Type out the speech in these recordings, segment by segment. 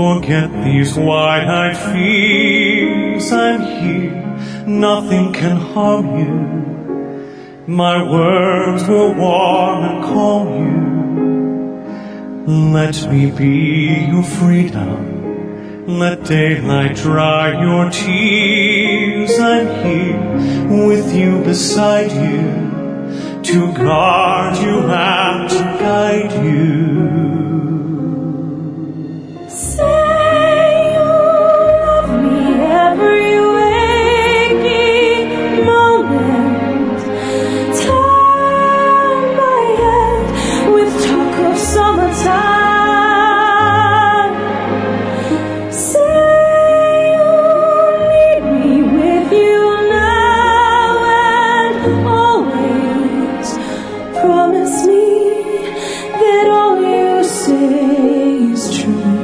Forget these wide-eyed fears. I'm here, nothing can harm you. My words will warm and calm you. Let me be your freedom. Let daylight dry your tears. I'm here with you, beside you, to guard you and to guide you. Say you love me every waking moment. Turn my head with talk of summertime. Say you need me with you now and always. Promise me that all you say is true.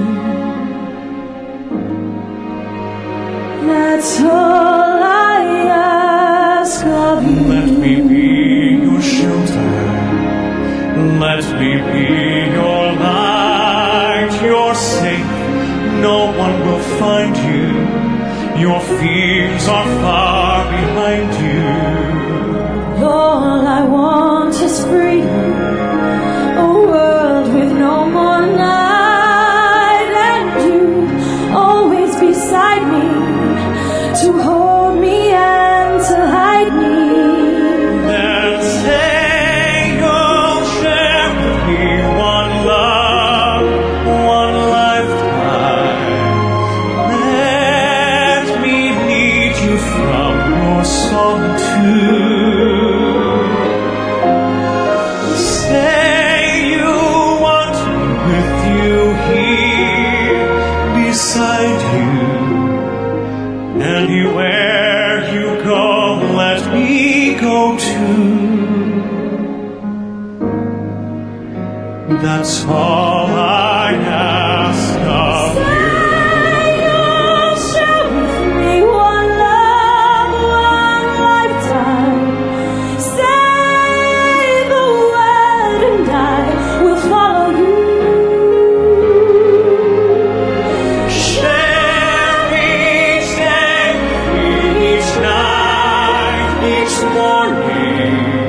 That's all I ask of you. Let me be your shelter. Let me be your light. You're safe, no one will find you. Your fears are far behind you. All I want is freedom, a world with no more night, and you always beside me, to hold me and to hide me. Then say you'll share with me one love, one lifetime. Let me lead you from your solitude. Say you want me with you here, beside you. Anywhere you go, let me go too. That's all I ask of you. You'll share with me one love, one lifetime. Say the word and I will follow you. Share each day, each night, each morning.